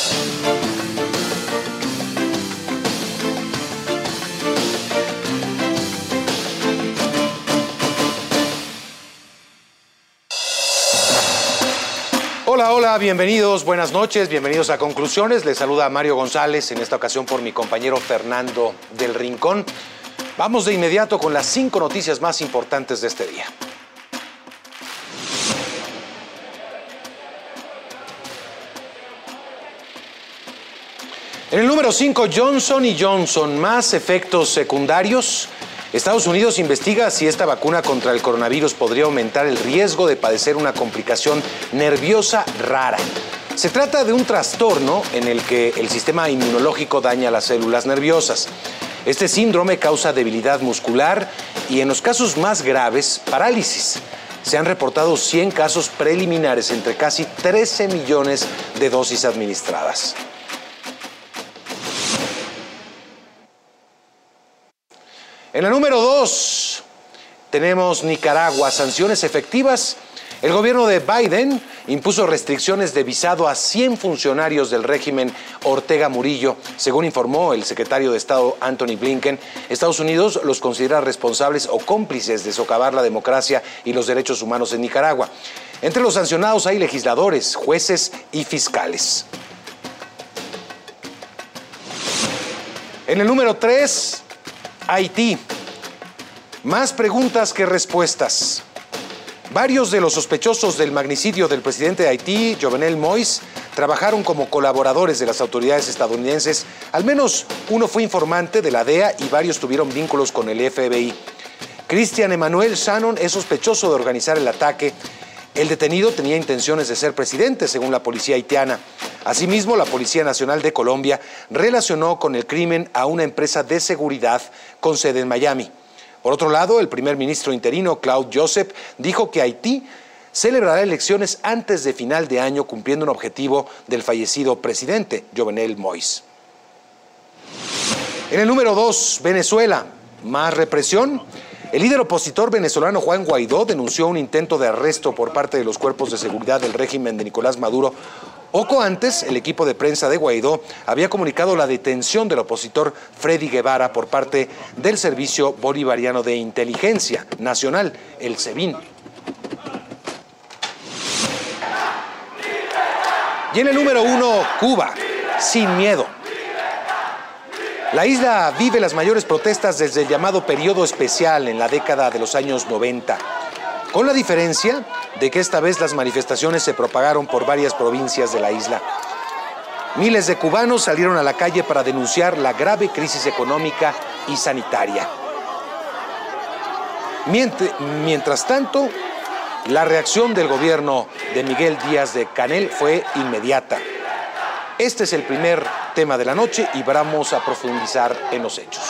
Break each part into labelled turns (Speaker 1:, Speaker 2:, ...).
Speaker 1: Hola, hola, bienvenidos, buenas noches, bienvenidos a Conclusiones. Les saluda Mario González, en esta ocasión por mi compañero Fernando del Rincón. Vamos de inmediato con las 5 noticias más importantes de este día. En el número 5, Johnson & Johnson, más efectos secundarios. Estados Unidos investiga si esta vacuna contra el coronavirus podría aumentar el riesgo de padecer una complicación nerviosa rara. Se trata de un trastorno en el que el sistema inmunológico daña las células nerviosas. Este síndrome causa debilidad muscular y, en los casos más graves, parálisis. Se han reportado 100 casos preliminares entre casi 13 millones de dosis administradas. En la número 2 tenemos Nicaragua, sanciones efectivas. El gobierno de Biden impuso restricciones de visado a 100 funcionarios del régimen Ortega Murillo. Según informó el secretario de Estado Antony Blinken, Estados Unidos los considera responsables o cómplices de socavar la democracia y los derechos humanos en Nicaragua. Entre los sancionados hay legisladores, jueces y fiscales. En el número 3, Haití. Más preguntas que respuestas. Varios de los sospechosos del magnicidio del presidente de Haití, Jovenel Moïse, trabajaron como colaboradores de las autoridades estadounidenses. Al menos uno fue informante de la DEA y varios tuvieron vínculos con el FBI. Christian Emmanuel Shannon es sospechoso de organizar el ataque. El detenido tenía intenciones de ser presidente, según la policía haitiana. Asimismo, la Policía Nacional de Colombia relacionó con el crimen a una empresa de seguridad con sede en Miami. Por otro lado, el primer ministro interino, Claude Joseph, dijo que Haití celebrará elecciones antes de final de año, cumpliendo un objetivo del fallecido presidente, Jovenel Moïse. En el número 2, Venezuela. ¿Más represión? El líder opositor venezolano Juan Guaidó denunció un intento de arresto por parte de los cuerpos de seguridad del régimen de Nicolás Maduro. Poco antes, el equipo de prensa de Guaidó había comunicado la detención del opositor Freddy Guevara por parte del Servicio Bolivariano de Inteligencia Nacional, el SEBIN. Y en el número 1, Cuba, sin miedo. La isla vive las mayores protestas desde el llamado periodo especial en la década de los años 90, con la diferencia de que esta vez las manifestaciones se propagaron por varias provincias de la isla. Miles de cubanos salieron a la calle para denunciar la grave crisis económica y sanitaria. Mientras tanto, la reacción del gobierno de Miguel Díaz de Canel fue inmediata. Este es el primer tema de la noche y vamos a profundizar en los hechos.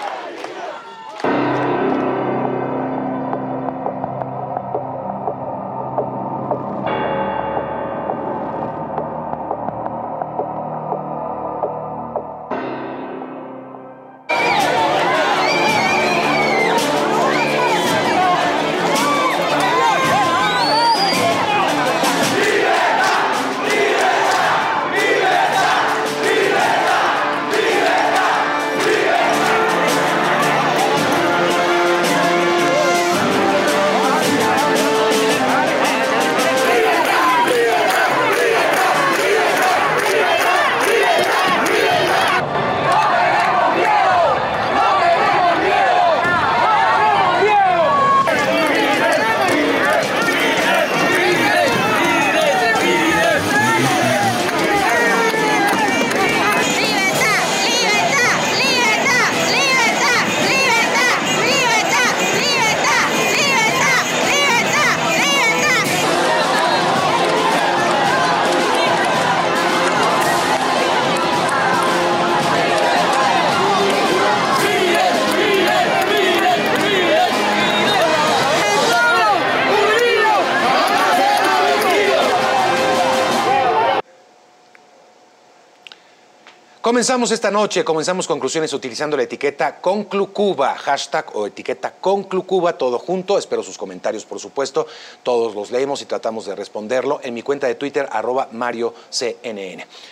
Speaker 1: Comenzamos esta noche, comenzamos conclusiones utilizando la etiqueta ConcluCuba, hashtag o etiqueta ConcluCuba, todo junto. Espero sus comentarios, por supuesto. Todos los leemos y tratamos de responderlo en mi cuenta de Twitter, @MarioCNN.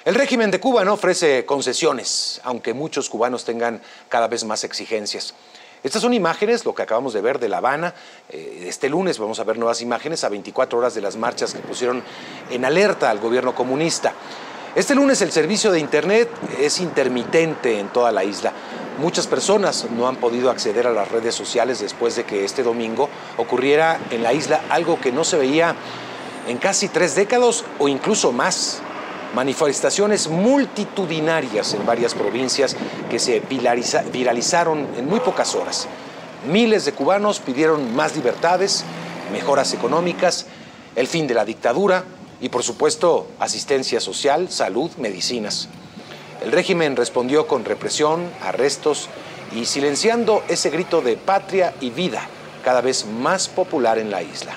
Speaker 1: El régimen de Cuba no ofrece concesiones, aunque muchos cubanos tengan cada vez más exigencias. Estas son imágenes, lo que acabamos de ver de La Habana. Este lunes vamos a ver nuevas imágenes a 24 horas de las marchas que pusieron en alerta al gobierno comunista. Este lunes el servicio de internet es intermitente en toda la isla. Muchas personas no han podido acceder a las redes sociales después de que este domingo ocurriera en la isla algo que no se veía en casi 3 décadas o incluso más. Manifestaciones multitudinarias en varias provincias que se viralizaron en muy pocas horas. Miles de cubanos pidieron más libertades, mejoras económicas, el fin de la dictadura y, por supuesto, asistencia social, salud, medicinas. El régimen respondió con represión, arrestos y silenciando ese grito de patria y vida, cada vez más popular en la isla.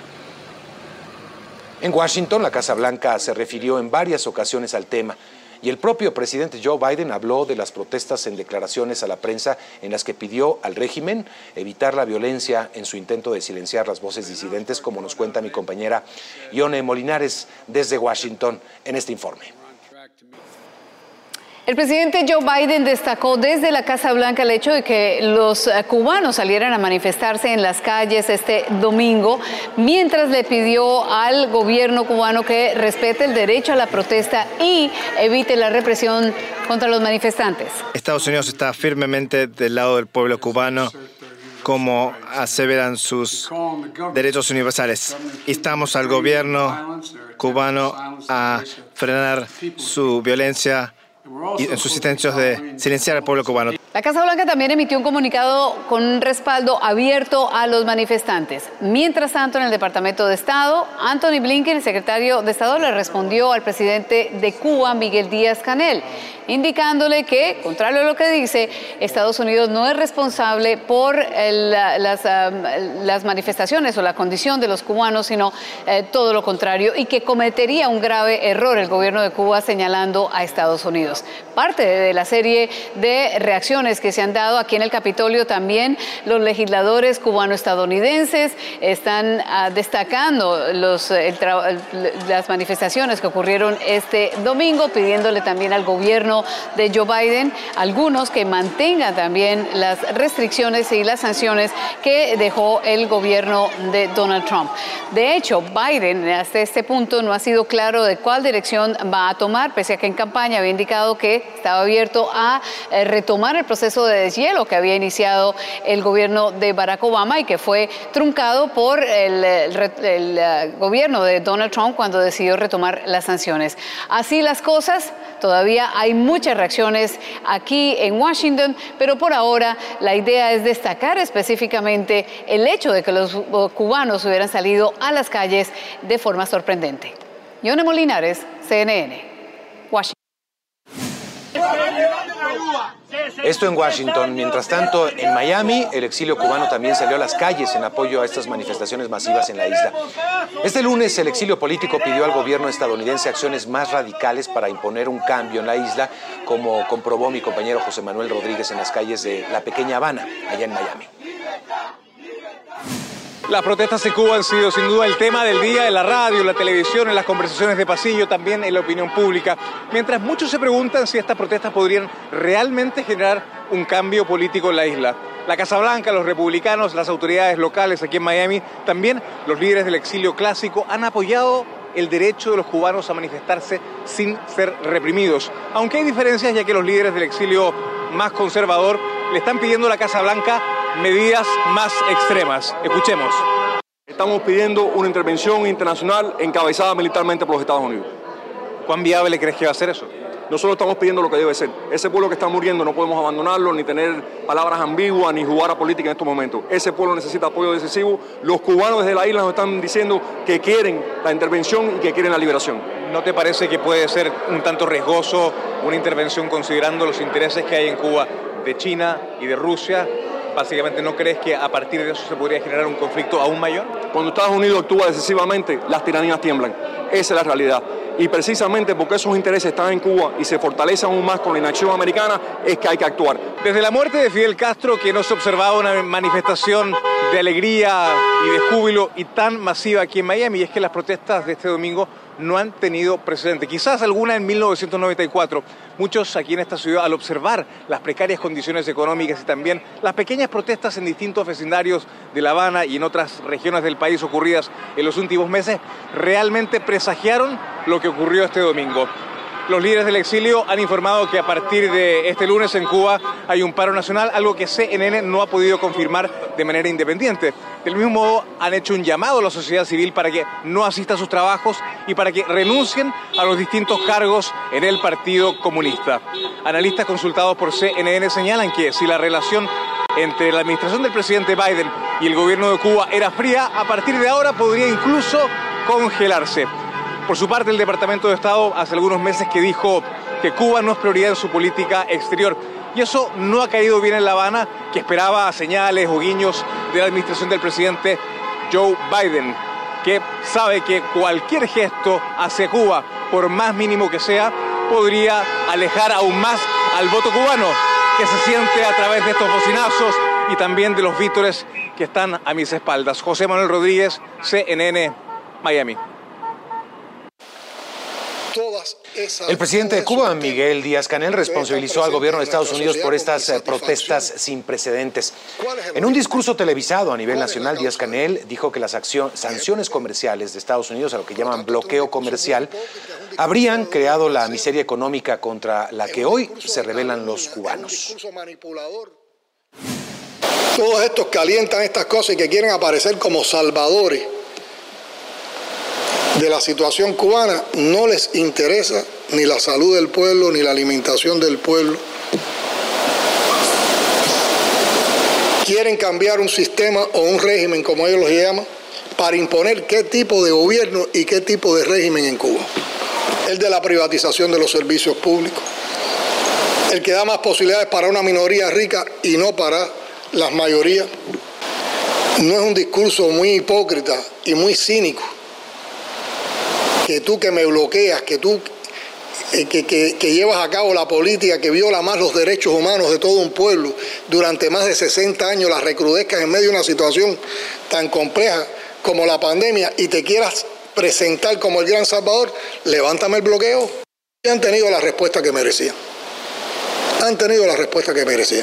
Speaker 1: En Washington, la Casa Blanca se refirió en varias ocasiones al tema y el propio presidente Joe Biden habló de las protestas en declaraciones a la prensa en las que pidió al régimen evitar la violencia en su intento de silenciar las voces disidentes, como nos cuenta mi compañera Yone Molinares desde Washington en este informe.
Speaker 2: El presidente Joe Biden destacó desde la Casa Blanca el hecho de que los cubanos salieran a manifestarse en las calles este domingo, mientras le pidió al gobierno cubano que respete el derecho a la protesta y evite la represión contra los manifestantes.
Speaker 3: Estados Unidos está firmemente del lado del pueblo cubano, como aseveran sus derechos universales. Instamos al gobierno cubano a frenar su violencia y en sus intentos de silenciar al pueblo cubano.
Speaker 2: La Casa Blanca también emitió un comunicado con un respaldo abierto a los manifestantes. Mientras tanto, en el Departamento de Estado, Anthony Blinken, el secretario de Estado, le respondió al presidente de Cuba, Miguel Díaz-Canel, indicándole que, contrario a lo que dice, Estados Unidos no es responsable por las manifestaciones o la condición de los cubanos, sino todo lo contrario, y que cometería un grave error el gobierno de Cuba señalando a Estados Unidos. Parte de la serie de reacciones que se han dado aquí en el Capitolio, también los legisladores cubano-estadounidenses están destacando las manifestaciones que ocurrieron este domingo, pidiéndole también al gobierno de Joe Biden, algunos que mantengan también las restricciones y las sanciones que dejó el gobierno de Donald Trump. De hecho, Biden hasta este punto no ha sido claro de cuál dirección va a tomar, pese a que en campaña había indicado que estaba abierto a retomar el proceso de deshielo que había iniciado el gobierno de Barack Obama y que fue truncado por el gobierno de Donald Trump cuando decidió retomar las sanciones. Así las cosas, todavía hay muchas reacciones aquí en Washington, pero por ahora la idea es destacar específicamente el hecho de que los cubanos hubieran salido a las calles de forma sorprendente. Yone Molinares, CNN, Washington.
Speaker 1: Esto en Washington. Mientras tanto, en Miami, el exilio cubano también salió a las calles en apoyo a estas manifestaciones masivas en la isla. Este lunes, el exilio político pidió al gobierno estadounidense acciones más radicales para imponer un cambio en la isla, como comprobó mi compañero José Manuel Rodríguez en las calles de la pequeña Habana, allá en Miami.
Speaker 4: Las protestas en Cuba han sido sin duda el tema del día en la radio, en la televisión, en las conversaciones de pasillo, también en la opinión pública. Mientras muchos se preguntan si estas protestas podrían realmente generar un cambio político en la isla. La Casa Blanca, los republicanos, las autoridades locales aquí en Miami, también los líderes del exilio clásico han apoyado el derecho de los cubanos a manifestarse sin ser reprimidos. Aunque hay diferencias, ya que los líderes del exilio más conservador le están pidiendo a la Casa Blanca medidas más extremas. Escuchemos.
Speaker 5: Estamos pidiendo una intervención internacional encabezada militarmente por los Estados Unidos.
Speaker 4: ¿Cuán viable crees que va a ser eso?
Speaker 5: Nosotros estamos pidiendo lo que debe ser. Ese pueblo que está muriendo no podemos abandonarlo, ni tener palabras ambiguas, ni jugar a política en estos momentos. Ese pueblo necesita apoyo decisivo. Los cubanos desde la isla nos están diciendo que quieren la intervención y que quieren la liberación.
Speaker 4: ¿No te parece que puede ser un tanto riesgoso una intervención considerando los intereses que hay en Cuba de China y de Rusia? Básicamente, ¿no crees que a partir de eso se podría generar un conflicto aún mayor?
Speaker 5: Cuando Estados Unidos actúa decisivamente, las tiranías tiemblan. Esa es la realidad. Y precisamente porque esos intereses están en Cuba y se fortalecen aún más con la inacción americana, es que hay que actuar.
Speaker 4: Desde la muerte de Fidel Castro, que no se observaba una manifestación de alegría y de júbilo y tan masiva aquí en Miami, y es que las protestas de este domingo no han tenido precedente. Quizás alguna en 1994. Muchos aquí en esta ciudad, al observar las precarias condiciones económicas y también las pequeñas protestas en distintos vecindarios de La Habana y en otras regiones del país ocurridas en los últimos meses, realmente presagiaron lo que ocurrió este domingo. Los líderes del exilio han informado que a partir de este lunes en Cuba hay un paro nacional, algo que CNN no ha podido confirmar de manera independiente. Del mismo modo, han hecho un llamado a la sociedad civil para que no asista a sus trabajos y para que renuncien a los distintos cargos en el Partido Comunista. Analistas consultados por CNN señalan que si la relación entre la administración del presidente Biden y el gobierno de Cuba era fría, a partir de ahora podría incluso congelarse. Por su parte, el Departamento de Estado hace algunos meses que dijo que Cuba no es prioridad en su política exterior. Y eso no ha caído bien en La Habana, que esperaba señales o guiños de la administración del presidente Joe Biden, que sabe que cualquier gesto hacia Cuba, por más mínimo que sea, podría alejar aún más al voto cubano, que se siente a través de estos bocinazos y también de los vítores que están a mis espaldas. José Manuel Rodríguez, CNN, Miami.
Speaker 1: El presidente de Cuba, Miguel Díaz-Canel, responsabilizó al gobierno de Estados Unidos por estas protestas sin precedentes. En un discurso televisado a nivel nacional, Díaz-Canel dijo que las sanciones comerciales de Estados Unidos, a lo que llaman bloqueo comercial, habrían creado la miseria económica contra la que hoy se rebelan los cubanos.
Speaker 6: Todos estos que alientan estas cosas y que quieren aparecer como salvadores de la situación cubana, no les interesa ni la salud del pueblo, ni la alimentación del pueblo. Quieren cambiar un sistema o un régimen, como ellos lo llaman, para imponer qué tipo de gobierno y qué tipo de régimen en Cuba. El de la privatización de los servicios públicos, el que da más posibilidades para una minoría rica y no para las mayorías. No es un discurso muy hipócrita y muy cínico que tú que me bloqueas, que tú que llevas a cabo la política que viola más los derechos humanos de todo un pueblo durante más de 60 años, las recrudezcas en medio de una situación tan compleja como la pandemia y te quieras presentar como el gran salvador? Levántame el bloqueo. Y han tenido la respuesta que merecían. Han tenido la respuesta que merecían.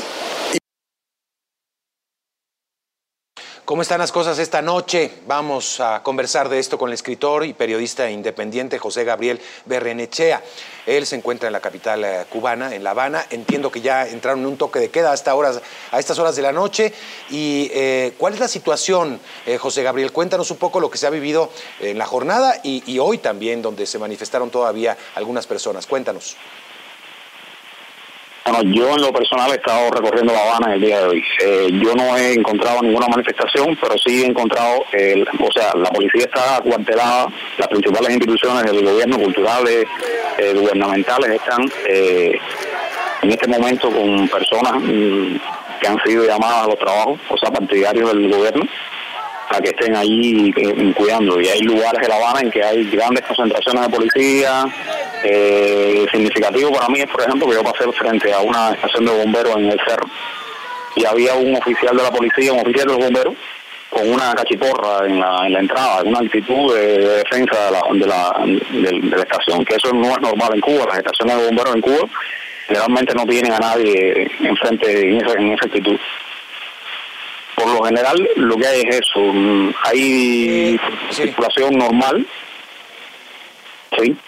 Speaker 1: ¿Cómo están las cosas esta noche? Vamos a conversar de esto con el escritor y periodista independiente José Gabriel Barrenechea. Él se encuentra en la capital cubana, en La Habana. Entiendo que ya entraron en un toque de queda a estas horas de la noche. Y ¿cuál es la situación, José Gabriel? Cuéntanos un poco lo que se ha vivido en la jornada y hoy también, donde se manifestaron todavía algunas personas. Cuéntanos.
Speaker 7: Bueno, yo en lo personal he estado recorriendo La Habana el día de hoy. Yo no he encontrado ninguna manifestación, pero sí he encontrado, la policía está acuartelada, las principales instituciones del gobierno, culturales, gubernamentales, están en este momento con personas que han sido llamadas a los trabajos, o sea, partidarios del gobierno, a que estén allí cuidando. Y hay lugares de La Habana en que hay grandes concentraciones de policía. Significativo para mí es, por ejemplo, que yo pasé frente a una estación de bomberos en el cerro y había un oficial de la policía, un oficial de los bomberos, con una cachiporra en la entrada, una actitud de defensa de la estación, que eso no es normal en Cuba. Las estaciones de bomberos en Cuba generalmente no tienen a nadie enfrente en esa actitud. Por lo general, lo que hay es eso. Hay circulación normal. Sí.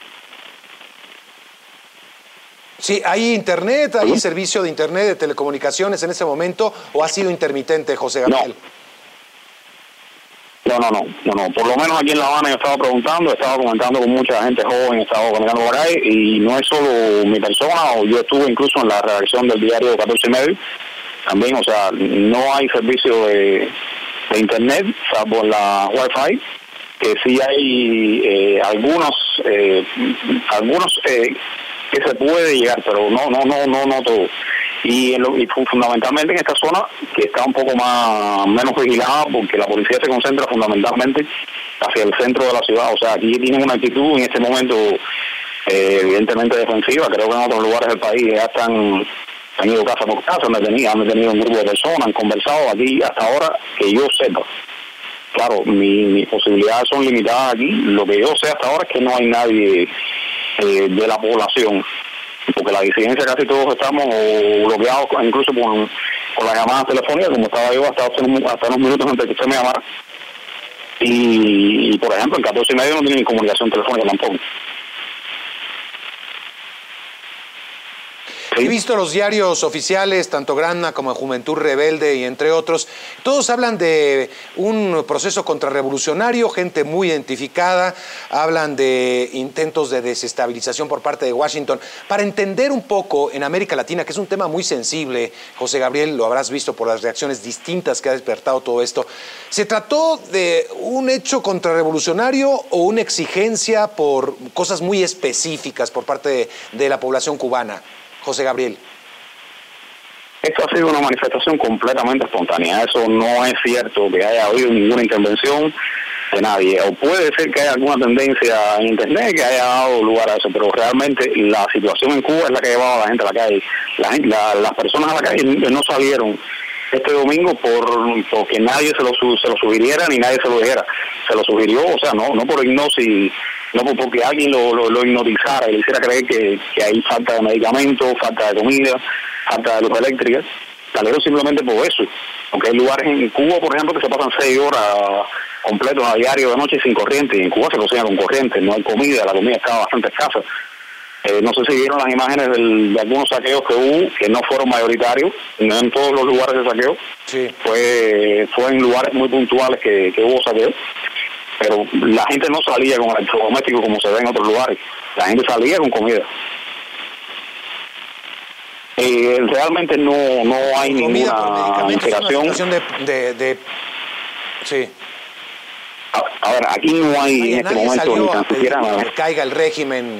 Speaker 1: Sí, ¿hay internet, hay servicio de internet, de telecomunicaciones en este momento o ha sido intermitente, José Gabriel?
Speaker 7: No. Por lo menos aquí en La Habana yo estaba preguntando, estaba comentando con mucha gente joven, estaba comentando por ahí, y no es solo mi persona, o yo estuve incluso en la redacción del diario 14 y medio, también, o sea, no hay servicio de internet, salvo la Wi-Fi, que sí hay algunos que se puede llegar, pero no todo. Y fundamentalmente en esta zona, que está un poco menos vigilada, porque la policía se concentra fundamentalmente hacia el centro de la ciudad. O sea, aquí tienen una actitud en este momento evidentemente defensiva. Creo que en otros lugares del país ya han ido casa por casa, han detenido un grupo de personas, han conversado. Aquí hasta ahora, que yo sepa, claro, mis posibilidades son limitadas aquí. Lo que yo sé hasta ahora es que no hay nadie de la población, porque la disidencia casi todos estamos bloqueados, incluso con las llamadas telefónicas, como estaba yo hasta unos minutos antes de que usted me llamara. Y por ejemplo, el 14:30 no tiene ni comunicación telefónica tampoco.
Speaker 1: He visto los diarios oficiales, tanto Granma como Juventud Rebelde y entre otros, todos hablan de un proceso contrarrevolucionario, gente muy identificada, hablan de intentos de desestabilización por parte de Washington. Para entender un poco en América Latina, que es un tema muy sensible, José Gabriel, lo habrás visto por las reacciones distintas que ha despertado todo esto, ¿se trató de un hecho contrarrevolucionario o una exigencia por cosas muy específicas por parte de la población cubana? José Gabriel.
Speaker 7: Esto ha sido una manifestación completamente espontánea. Eso no es cierto que haya habido ninguna intervención de nadie. O puede ser que haya alguna tendencia en Internet que haya dado lugar a eso, pero realmente la situación en Cuba es la que ha llevado a la gente a la calle. Las personas a la calle no salieron este domingo porque nadie se lo sugiriera ni nadie se lo dijera. Se lo sugirió, o sea, no por hipnosis, no porque alguien lo hipnotizara y le hiciera creer que hay falta de medicamentos, falta de comida, falta de luz eléctrica. Salieron simplemente por eso. Porque hay lugares en Cuba, por ejemplo, que se pasan 6 horas completos a diario de noche sin corriente, y en Cuba se cocina con corriente, no hay comida, la comida estaba bastante escasa. No sé si vieron las imágenes de algunos saqueos que hubo, que no fueron mayoritarios, no en todos los lugares de saqueo.
Speaker 1: Sí.
Speaker 7: Fue en lugares muy puntuales que hubo saqueo, pero la gente no salía con electrodomésticos como se ve en otros lugares, la gente salía con comida. Realmente no hay ninguna inspiración.
Speaker 1: Sí.
Speaker 7: A ver, aquí no hay en este momento ni tan siquiera
Speaker 1: que caiga el régimen.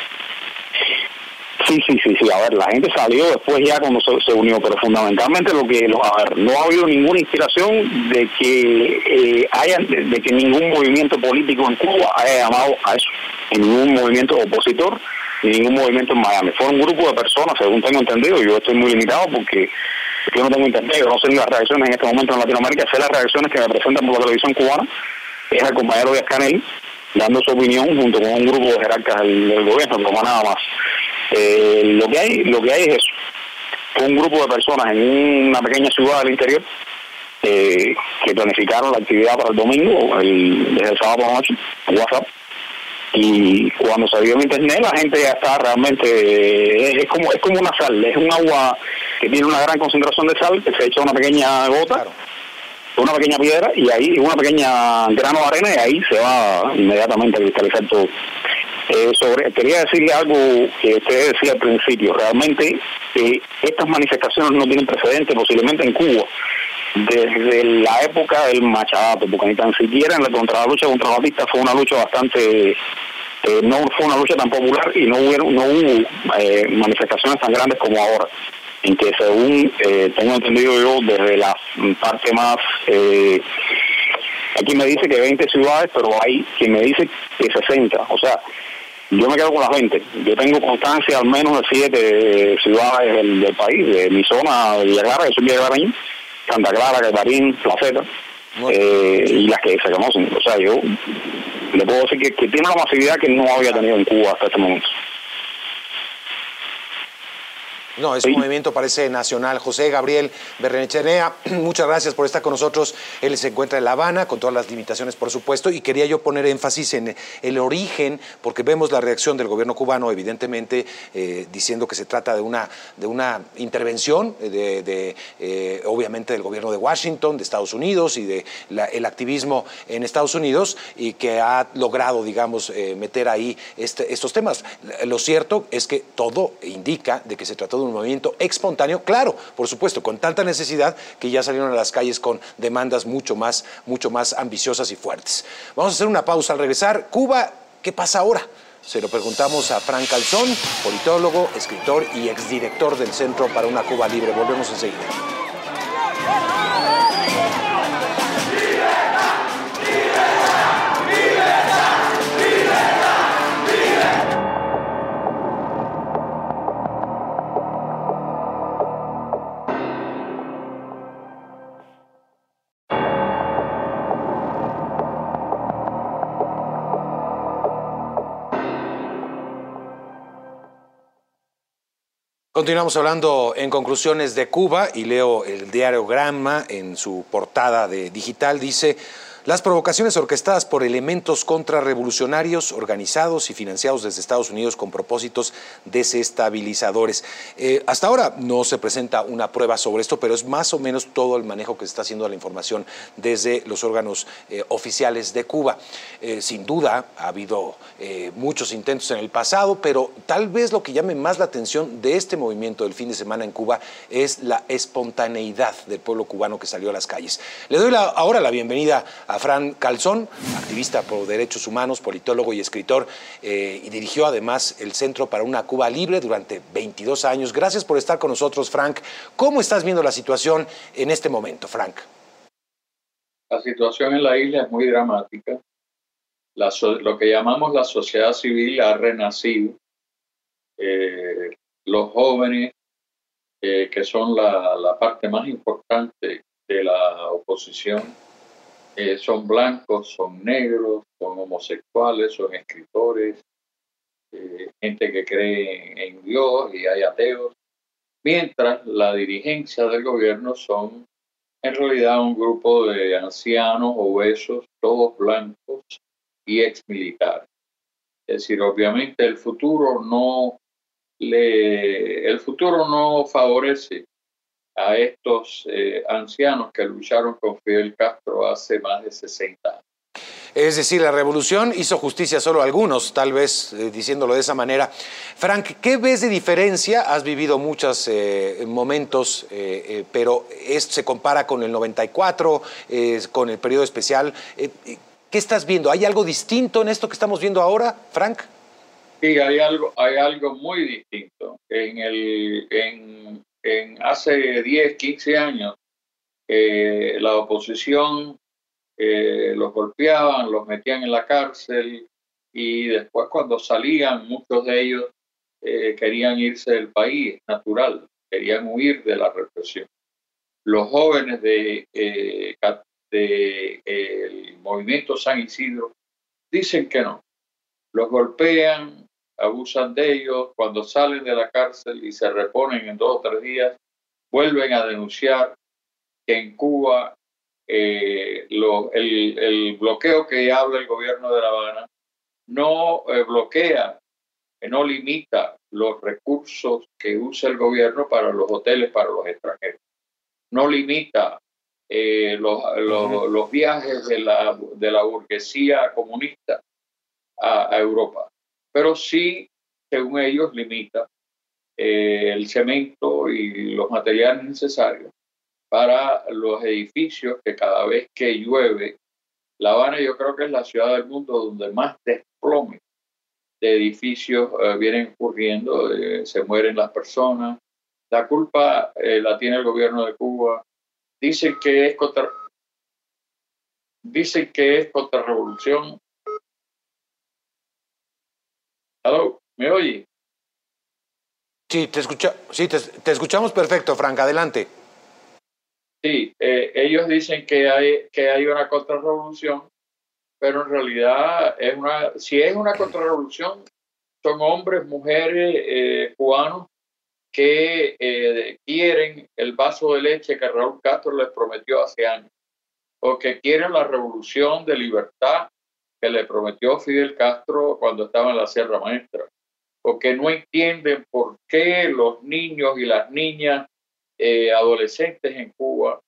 Speaker 7: Sí. A ver, la gente salió después ya cuando se unió, pero fundamentalmente no ha habido ninguna inspiración de que ningún movimiento político en Cuba haya llamado a eso, ni ningún movimiento opositor, ni ningún movimiento en Miami. Fue un grupo de personas, según tengo entendido. Yo estoy muy limitado porque yo no tengo internet, yo no sé ni las reacciones en este momento en Latinoamérica, sé las reacciones que me presentan por la televisión cubana, es el compañero Díaz Canel dando su opinión junto con un grupo de jerarcas del gobierno, como nada más. Lo que hay es eso. Fue un grupo de personas en una pequeña ciudad del interior que planificaron la actividad para el domingo, desde el sábado por la noche, en WhatsApp. Y cuando se vio en internet, la gente ya está realmente, es como una sal, es un agua que tiene una gran concentración de sal, que se echa una pequeña gota, claro, una pequeña piedra, y ahí una pequeña grano de arena, y ahí se va inmediatamente a cristalizar todo. Quería decirle algo que usted decía al principio. Realmente estas manifestaciones no tienen precedente posiblemente en Cuba desde la época del Machadato, porque ni tan siquiera contra la lucha contra Batista fue una lucha bastante, no fue una lucha tan popular, y no hubo manifestaciones tan grandes como ahora, en que según tengo entendido yo desde la parte más aquí me dice que 20 ciudades, pero hay quien me dice que 60, o sea, yo me quedo con las 20. Yo tengo constancia al menos de 7 ciudades del país, de mi zona, de Villa Clara, yo soy villaclaraño, Santa Clara, Catarín, Placeta, y las que se conocen. O sea, yo le puedo decir que tiene una masividad que no había tenido en Cuba hasta este momento.
Speaker 1: No, ese movimiento parece nacional. José Gabriel Barrenechea, muchas gracias por estar con nosotros. Él se encuentra en La Habana, con todas las limitaciones, por supuesto, y quería yo poner énfasis en el origen, porque vemos la reacción del gobierno cubano, evidentemente, diciendo que se trata de una intervención, obviamente, del gobierno de Washington, de Estados Unidos, y el activismo en Estados Unidos, y que ha logrado, digamos, meter ahí estos temas. Lo cierto es que todo indica de que se trató de un movimiento espontáneo, claro, por supuesto, con tanta necesidad que ya salieron a las calles con demandas mucho más ambiciosas y fuertes. Vamos a hacer una pausa. Al regresar, Cuba, ¿qué pasa ahora? Se lo preguntamos a Frank Calzón, politólogo, escritor y exdirector del Centro para una Cuba Libre. Volvemos enseguida. Continuamos hablando en conclusiones de Cuba y leo el diario Granma en su portada de digital. Dice: las provocaciones orquestadas por elementos contrarrevolucionarios organizados y financiados desde Estados Unidos con propósitos desestabilizadores. Hasta ahora no se presenta una prueba sobre esto, pero es más o menos todo el manejo que se está haciendo de la información desde los órganos oficiales de Cuba. Sin duda ha habido muchos intentos en el pasado, pero tal vez lo que llame más la atención de este movimiento del fin de semana en Cuba es la espontaneidad del pueblo cubano que salió a las calles. Le doy ahora la bienvenida a Fran Calzón, activista por derechos humanos, politólogo y escritor, y dirigió además el Centro para una Cuba Libre durante 22 años. Gracias por estar con nosotros, Frank. ¿Cómo estás viendo la situación en este momento, Frank?
Speaker 8: La situación en la isla es muy dramática. Lo que llamamos la sociedad civil ha renacido. Los jóvenes, que son la parte más importante de la oposición, son blancos, son negros, son homosexuales, son escritores, gente que cree en Dios, y hay ateos, mientras la dirigencia del gobierno son en realidad un grupo de ancianos, obesos, todos blancos y exmilitares. Es decir, obviamente el futuro no favorece a estos ancianos que lucharon con Fidel Castro hace más de 60 años.
Speaker 1: Es decir, la revolución hizo justicia solo a algunos, tal vez diciéndolo de esa manera. Frank, ¿qué ves de diferencia? Has vivido muchos momentos, pero se compara con el 94, con el periodo especial. ¿Qué estás viendo? ¿Hay algo distinto en esto que estamos viendo ahora, Frank?
Speaker 8: Sí, hay algo muy distinto. Hace 10, 15 años, la oposición los golpeaban, los metían en la cárcel, y después cuando salían, muchos de ellos querían irse del país, natural, querían huir de la represión. Los jóvenes del movimiento San Isidro dicen que no. Los golpean, abusan de ellos, cuando salen de la cárcel y se reponen en 2 o 3 días, vuelven a denunciar que en Cuba el bloqueo que habla el gobierno de La Habana no bloquea, no limita los recursos que usa el gobierno para los hoteles para los extranjeros, no limita los viajes de la burguesía comunista a Europa, pero sí, según ellos, limita el cemento y los materiales necesarios para los edificios que cada vez que llueve, La Habana yo creo que es la ciudad del mundo donde más desplome de edificios vienen ocurriendo, se mueren las personas. La culpa la tiene el gobierno de Cuba. Dicen que es contrarrevolución. ¿Aló? ¿Me oye?
Speaker 1: Sí, te escuchamos perfecto, Frank. Adelante.
Speaker 8: Sí, ellos dicen que hay una contrarrevolución, pero en realidad si es una contrarrevolución, son hombres, mujeres cubanos que quieren el vaso de leche que Raúl Castro les prometió hace años, o que quieren la revolución de libertad que le prometió Fidel Castro cuando estaba en la Sierra Maestra, o que no entienden por qué los niños y las niñas adolescentes en Cuba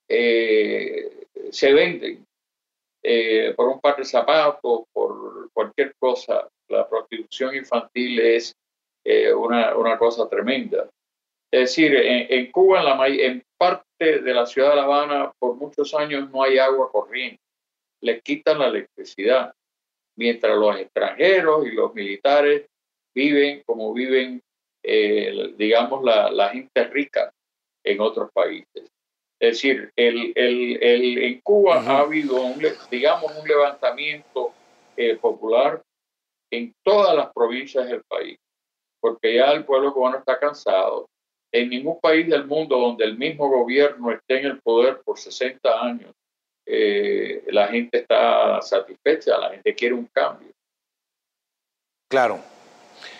Speaker 8: se venden por un par de zapatos, por cualquier cosa. La prostitución infantil es una cosa tremenda. Es decir, en Cuba, en parte de la ciudad de La Habana, por muchos años no hay agua corriente. Les quitan la electricidad, mientras los extranjeros y los militares viven como viven, digamos, la gente rica en otros países. Es decir, en Cuba ha habido un levantamiento popular en todas las provincias del país, porque ya el pueblo cubano está cansado. En ningún país del mundo donde el mismo gobierno esté en el poder por 60 años, la gente está satisfecha, la gente quiere un cambio.
Speaker 1: Claro.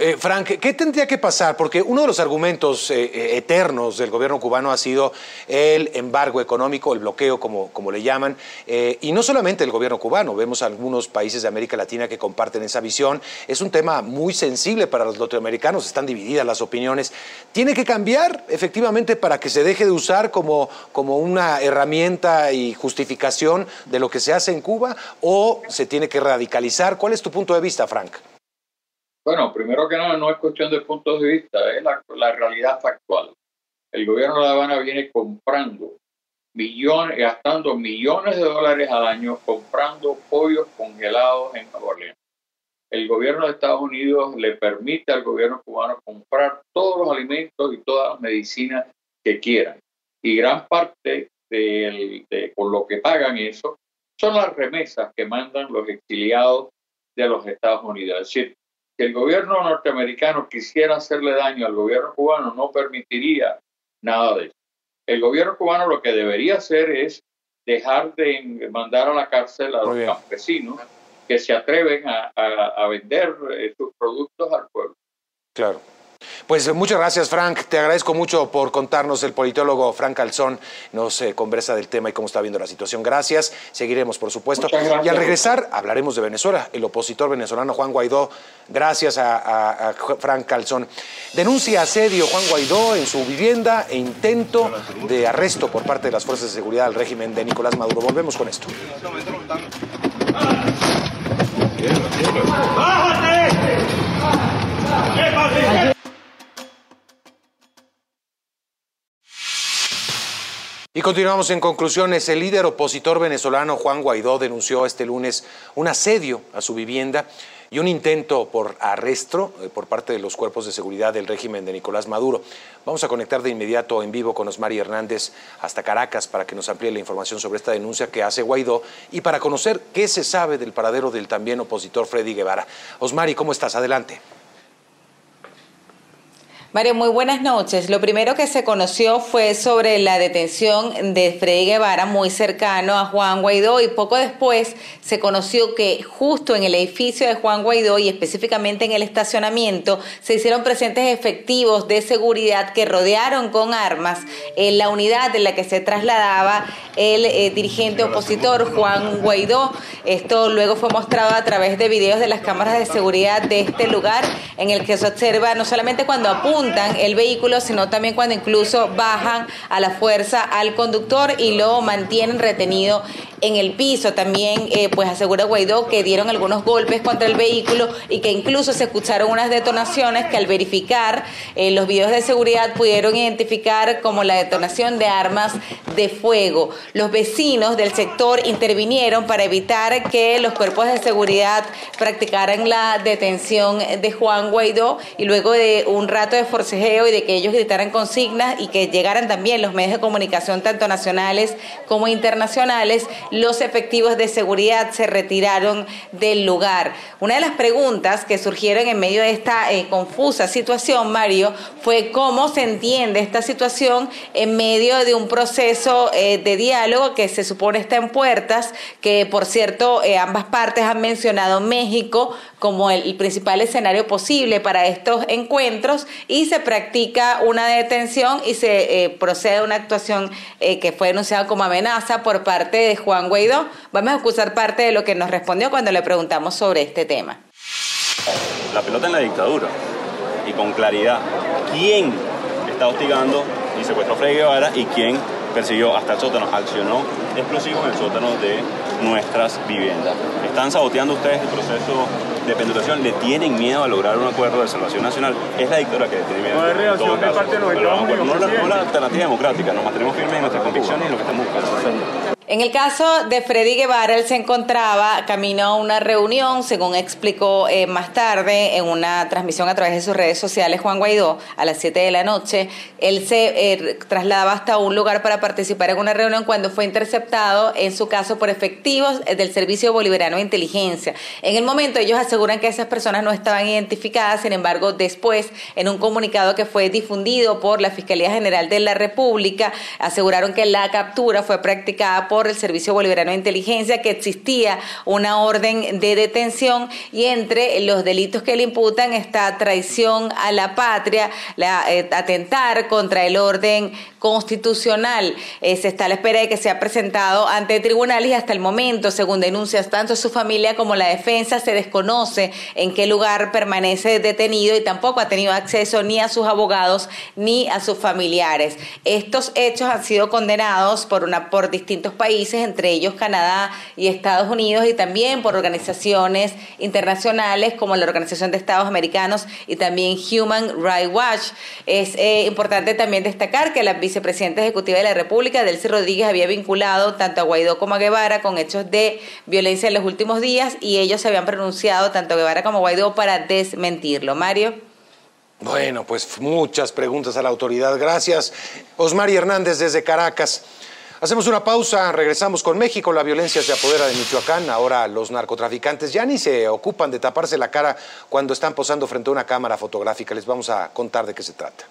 Speaker 1: Frank, ¿qué tendría que pasar? Porque uno de los argumentos eternos del gobierno cubano ha sido el embargo económico, el bloqueo, como le llaman, y no solamente el gobierno cubano, vemos algunos países de América Latina que comparten esa visión. Es un tema muy sensible para los latinoamericanos, están divididas las opiniones. ¿Tiene que cambiar efectivamente para que se deje de usar como una herramienta y justificación de lo que se hace en Cuba, o se tiene que radicalizar? ¿Cuál es tu punto de vista, Frank?
Speaker 8: Bueno, primero que nada, no es cuestión de puntos de vista, es la realidad factual. El gobierno de La Habana viene comprando gastando millones de dólares al año comprando pollos congelados en Nueva Orleans. El gobierno de Estados Unidos le permite al gobierno cubano comprar todos los alimentos y todas las medicinas que quieran. Y gran parte por lo que pagan eso son las remesas que mandan los exiliados de los Estados Unidos. Es decir, si el gobierno norteamericano quisiera hacerle daño al gobierno cubano, no permitiría nada de eso. El gobierno cubano lo que debería hacer es dejar de mandar a la cárcel a los campesinos que se atreven a vender sus productos al pueblo.
Speaker 1: Claro. Pues muchas gracias, Frank. Te agradezco mucho por contarnos. El politólogo Frank Calzón nos conversa del tema y cómo está viendo la situación. Gracias. Seguiremos, por supuesto. Y al regresar hablaremos de Venezuela. El opositor venezolano Juan Guaidó, gracias a Frank Calzón, denuncia asedio Juan Guaidó en su vivienda e intento de arresto por parte de las fuerzas de seguridad del régimen de Nicolás Maduro. Volvemos con esto. Y continuamos en conclusiones. El líder opositor venezolano Juan Guaidó denunció este lunes un asedio a su vivienda y un intento por arresto por parte de los cuerpos de seguridad del régimen de Nicolás Maduro. Vamos a conectar de inmediato en vivo con Osmari Hernández hasta Caracas para que nos amplíe la información sobre esta denuncia que hace Guaidó y para conocer qué se sabe del paradero del también opositor Freddy Guevara. Osmari, ¿cómo estás? Adelante.
Speaker 9: Mario, muy buenas noches. Lo primero que se conoció fue sobre la detención de Freddy Guevara, muy cercano a Juan Guaidó, y poco después se conoció que justo en el edificio de Juan Guaidó y específicamente en el estacionamiento se hicieron presentes efectivos de seguridad que rodearon con armas en la unidad en la que se trasladaba el dirigente opositor Juan Guaidó. Esto luego fue mostrado a través de videos de las cámaras de seguridad de este lugar, en el que se observa no solamente cuando apuntan el vehículo, sino también cuando incluso bajan a la fuerza al conductor y lo mantienen retenido en el piso. También pues asegura Guaidó que dieron algunos golpes contra el vehículo y que incluso se escucharon unas detonaciones que al verificar los videos de seguridad pudieron identificar como la detonación de armas de fuego. Los vecinos del sector intervinieron para evitar que los cuerpos de seguridad practicaran la detención de Juan Guaidó, y luego de un rato de forcejeo y de que ellos gritaran consignas y que llegaran también los medios de comunicación tanto nacionales como internacionales, los efectivos de seguridad se retiraron del lugar. Una de las preguntas que surgieron en medio de esta confusa situación, Mario, fue cómo se entiende esta situación en medio de un proceso de diálogo que se supone está en puertas, que por cierto ambas partes han mencionado México como el principal escenario posible para estos encuentros, y se practica una detención y se procede a una actuación que fue denunciada como amenaza por parte de Juan Guaidó. Vamos a escuchar parte de lo que nos respondió cuando le preguntamos sobre este tema.
Speaker 10: La pelota en la dictadura, y con claridad quién está hostigando y secuestró a Freddy Guevara y quién persiguió hasta el sótano, accionó explosivos en el sótano de nuestras viviendas. ¿Están saboteando ustedes el proceso de pendulación? ¿Le tienen miedo a lograr un acuerdo de salvación nacional? Es la dictadura que tiene miedo. No hay reacción de parte de los Estados Unidos. No la alternativa democrática, nos mantenemos firmes en nuestras convicciones y en lo que estamos buscando.
Speaker 9: En el caso de Freddy Guevara, él se encontraba camino a una reunión, según explicó más tarde en una transmisión a través de sus redes sociales Juan Guaidó, a las 7 de la noche. Él se trasladaba hasta un lugar para participar en una reunión cuando fue interceptado, en su caso, por efectivos del Servicio Bolivariano de Inteligencia. En el momento ellos aseguran que esas personas no estaban identificadas, sin embargo, después, en un comunicado que fue difundido por la Fiscalía General de la República, aseguraron que la captura fue practicada por por el Servicio Bolivariano de Inteligencia que existía una orden de detención, y entre los delitos que le imputan está traición a la patria, atentar contra el orden constitucional. Se está a la espera de que sea presentado ante tribunales y hasta el momento, según denuncias tanto su familia como la defensa, se desconoce en qué lugar permanece detenido y tampoco ha tenido acceso ni a sus abogados ni a sus familiares. Estos hechos han sido condenados por distintos países, entre ellos Canadá y Estados Unidos, y también por organizaciones internacionales como la Organización de Estados Americanos y también Human Rights Watch. Es importante también destacar que la vicepresidenta ejecutiva de la República, Delcy Rodríguez, había vinculado tanto a Guaidó como a Guevara con hechos de violencia en los últimos días, y ellos se habían pronunciado, tanto Guevara como Guaidó, para desmentirlo. Mario.
Speaker 1: Bueno, pues muchas preguntas a la autoridad. Gracias. Osmari Hernández desde Caracas. Hacemos una pausa, regresamos con México. La violencia se apodera de Michoacán. Ahora los narcotraficantes ya ni se ocupan de taparse la cara cuando están posando frente a una cámara fotográfica. Les vamos a contar de qué se trata.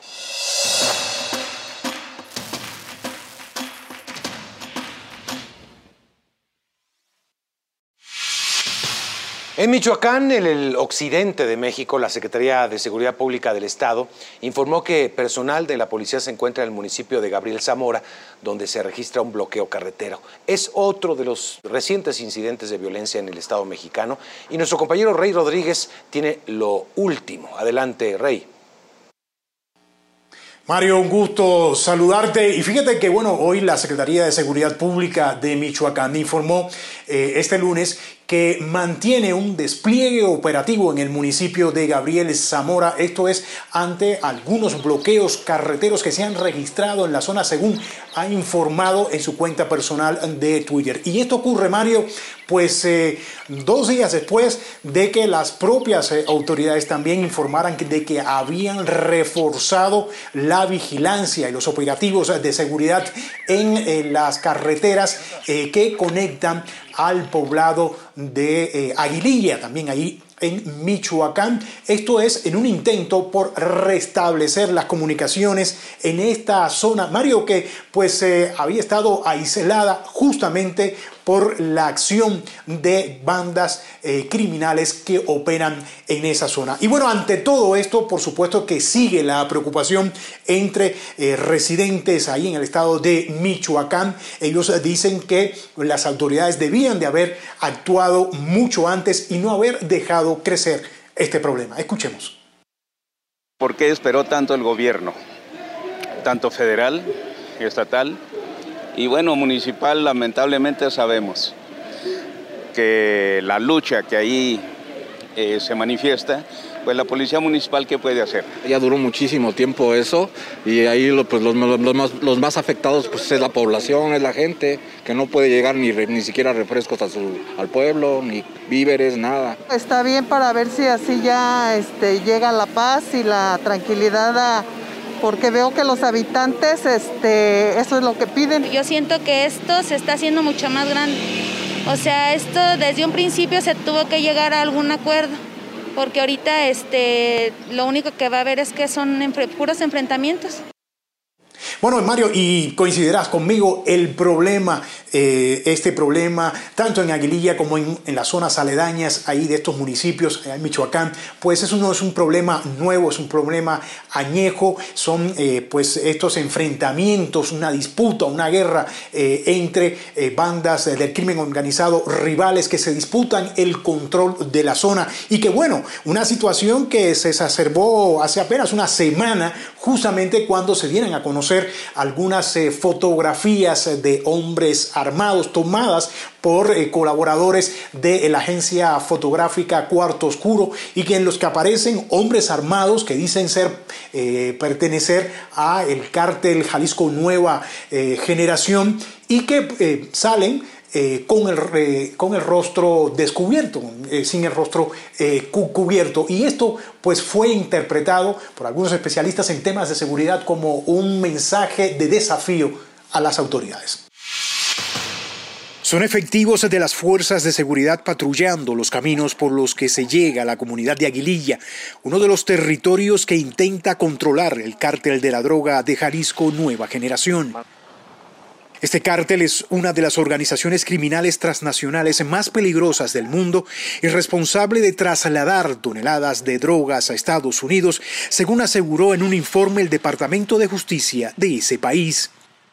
Speaker 1: En Michoacán, en el occidente de México, la Secretaría de Seguridad Pública del Estado informó que personal de la policía se encuentra en el municipio de Gabriel Zamora, donde se registra un bloqueo carretero. Es otro de los recientes incidentes de violencia en el Estado mexicano, y nuestro compañero Rey Rodríguez tiene lo último. Adelante, Rey.
Speaker 11: Mario, un gusto saludarte. Y fíjate que, hoy la Secretaría de Seguridad Pública de Michoacán informó este lunes que mantiene un despliegue operativo en el municipio de Gabriel Zamora. Esto es ante algunos bloqueos carreteros que se han registrado en la zona, según ha informado en su cuenta personal de Twitter. Y esto ocurre, Mario, pues 2 días después de que las propias autoridades también informaran de que habían reforzado la vigilancia y los operativos de seguridad en las carreteras que conectan al poblado de Aguililla, también ahí en Michoacán. Esto es en un intento por restablecer las comunicaciones en esta zona, Mario, que pues había estado aislada justamente por la acción de bandas criminales que operan en esa zona. Y ante todo esto, por supuesto que sigue la preocupación entre residentes ahí en el estado de Michoacán. Ellos dicen que las autoridades debían de haber actuado mucho antes y no haber dejado crecer este problema. Escuchemos.
Speaker 12: ¿Por qué esperó tanto el gobierno? Tanto federal, estatal y municipal. Lamentablemente sabemos que la lucha que ahí se manifiesta, pues la policía municipal, ¿qué puede hacer?
Speaker 13: Ya duró muchísimo tiempo eso, y ahí los más afectados pues es la población, es la gente que no puede llegar ni siquiera refrescos al pueblo, ni víveres, nada.
Speaker 14: Está bien para ver si así ya llega la paz y la tranquilidad porque veo que los habitantes eso es lo que piden.
Speaker 15: Yo siento que esto se está haciendo mucho más grande. O sea, esto desde un principio se tuvo que llegar a algún acuerdo, porque ahorita lo único que va a haber es que son puros enfrentamientos.
Speaker 11: Mario, y coincidirás conmigo, el problema, este problema, tanto en Aguililla como en las zonas aledañas ahí de estos municipios, en Michoacán, pues eso no es un problema nuevo, es un problema añejo. Son pues estos enfrentamientos, una disputa, una guerra entre bandas del crimen organizado, rivales que se disputan el control de la zona. Y que una situación que se exacerbó hace apenas una semana, justamente cuando se dieron a conocer algunas fotografías de hombres armados tomadas por colaboradores de la agencia fotográfica Cuarto Oscuro, y que en los que aparecen hombres armados que dicen pertenecer a el cártel Jalisco Nueva Generación, y que salen con el rostro descubierto, sin el rostro cubierto. Y esto pues fue interpretado por algunos especialistas en temas de seguridad como un mensaje de desafío a las autoridades. Son efectivos de las fuerzas de seguridad patrullando los caminos por los que se llega a la comunidad de Aguililla, uno de los territorios que intenta controlar el cártel de la droga de Jalisco Nueva Generación. Este cártel es una de las organizaciones criminales transnacionales más peligrosas del mundo y responsable de trasladar toneladas de drogas a Estados Unidos, según aseguró en un informe el Departamento de Justicia de ese país.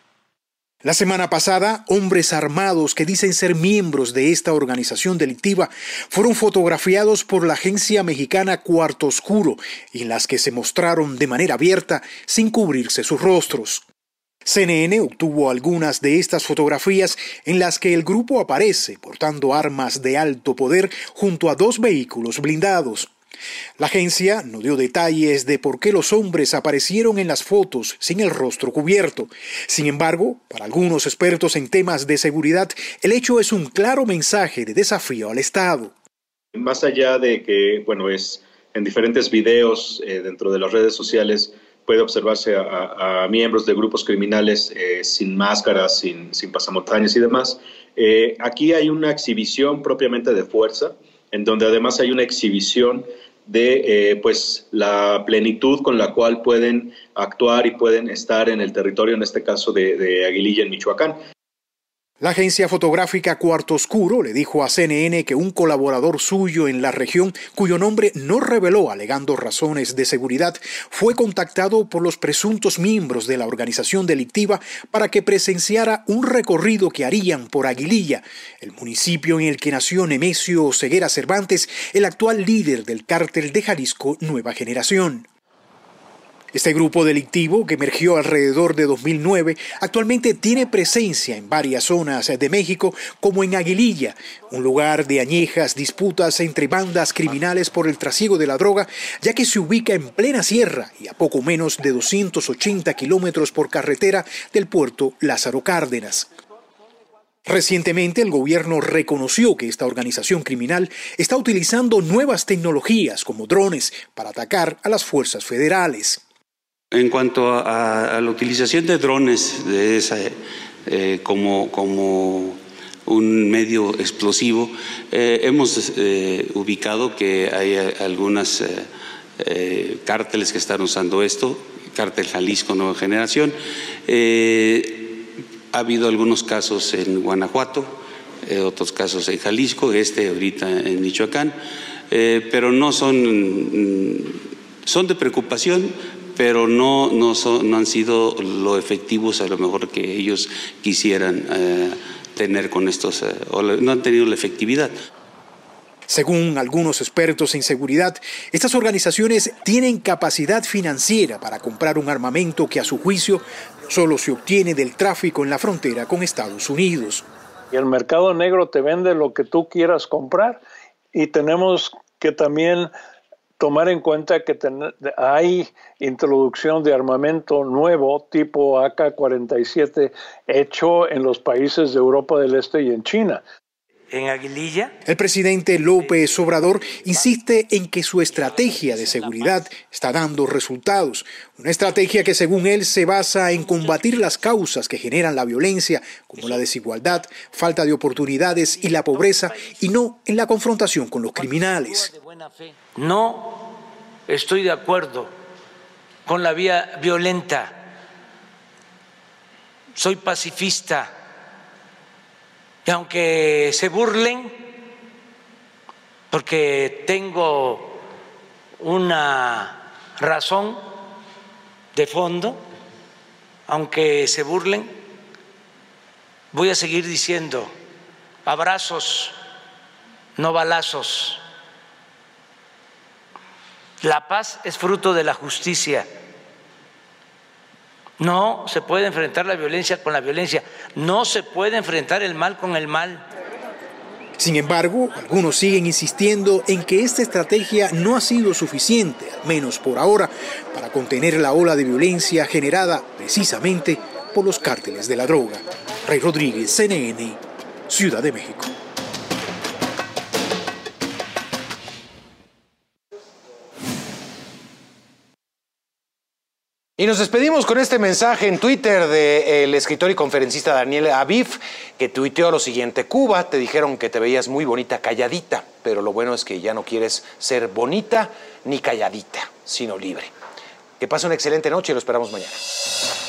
Speaker 11: La semana pasada, hombres armados que dicen ser miembros de esta organización delictiva fueron fotografiados por la agencia mexicana Cuarto Oscuro, en las que se mostraron de manera abierta sin cubrirse sus rostros. CNN obtuvo algunas de estas fotografías en las que el grupo aparece portando armas de alto poder junto a 2 vehículos blindados. La agencia no dio detalles de por qué los hombres aparecieron en las fotos sin el rostro cubierto. Sin embargo, para algunos expertos en temas de seguridad, el hecho es un claro mensaje de desafío al Estado.
Speaker 16: Más allá de que, es en diferentes videos dentro de las redes sociales, puede observarse a miembros de grupos criminales sin máscaras, sin pasamontañas y demás. Aquí hay una exhibición propiamente de fuerza, en donde además hay una exhibición de la plenitud con la cual pueden actuar y pueden estar en el territorio, en este caso de Aguililla, en Michoacán.
Speaker 11: La agencia fotográfica Cuarto Oscuro le dijo a CNN que un colaborador suyo en la región, cuyo nombre no reveló alegando razones de seguridad, fue contactado por los presuntos miembros de la organización delictiva para que presenciara un recorrido que harían por Aguililla, el municipio en el que nació Nemesio Ceguera Cervantes, el actual líder del cártel de Jalisco Nueva Generación. Este grupo delictivo, que emergió alrededor de 2009, actualmente tiene presencia en varias zonas de México, como en Aguililla, un lugar de añejas disputas entre bandas criminales por el trasiego de la droga, ya que se ubica en plena sierra y a poco menos de 280 kilómetros por carretera del puerto Lázaro Cárdenas. Recientemente el gobierno reconoció que esta organización criminal está utilizando nuevas tecnologías como drones para atacar a las fuerzas federales.
Speaker 17: En cuanto a la utilización de drones como un medio explosivo, hemos ubicado que hay algunas cárteles que están usando esto, Cártel Jalisco Nueva Generación. Ha habido algunos casos en Guanajuato, otros casos en Jalisco, ahorita en Michoacán, pero no son de preocupación, pero no han sido lo efectivos a lo mejor que ellos quisieran tener con estos, o no han tenido la efectividad.
Speaker 11: Según algunos expertos en seguridad, estas organizaciones tienen capacidad financiera para comprar un armamento que a su juicio solo se obtiene del tráfico en la frontera con Estados Unidos.
Speaker 18: Y el mercado negro te vende lo que tú quieras comprar, y tenemos que también tomar en cuenta que hay introducción de armamento nuevo tipo AK-47 hecho en los países de Europa del Este y en China.
Speaker 19: En Aguililla,
Speaker 11: el presidente López Obrador insiste en que su estrategia de seguridad está dando resultados. Una estrategia que, según él, se basa en combatir las causas que generan la violencia, como la desigualdad, falta de oportunidades y la pobreza, y no en la confrontación con los criminales.
Speaker 19: No estoy de acuerdo con la vía violenta. Soy pacifista. Y aunque se burlen, porque tengo una razón de fondo, aunque se burlen, voy a seguir diciendo: abrazos, no balazos. La paz es fruto de la justicia. No se puede enfrentar la violencia con la violencia. No se puede enfrentar el mal con el mal.
Speaker 11: Sin embargo, algunos siguen insistiendo en que esta estrategia no ha sido suficiente, al menos por ahora, para contener la ola de violencia generada precisamente por los cárteles de la droga. Rey Rodríguez, CNN, Ciudad de México.
Speaker 1: Y nos despedimos con este mensaje en Twitter del escritor y conferencista Daniel Aviv, que tuiteó lo siguiente: Cuba, te dijeron que te veías muy bonita calladita, pero lo bueno es que ya no quieres ser bonita ni calladita, sino libre. Que pase una excelente noche y lo esperamos mañana.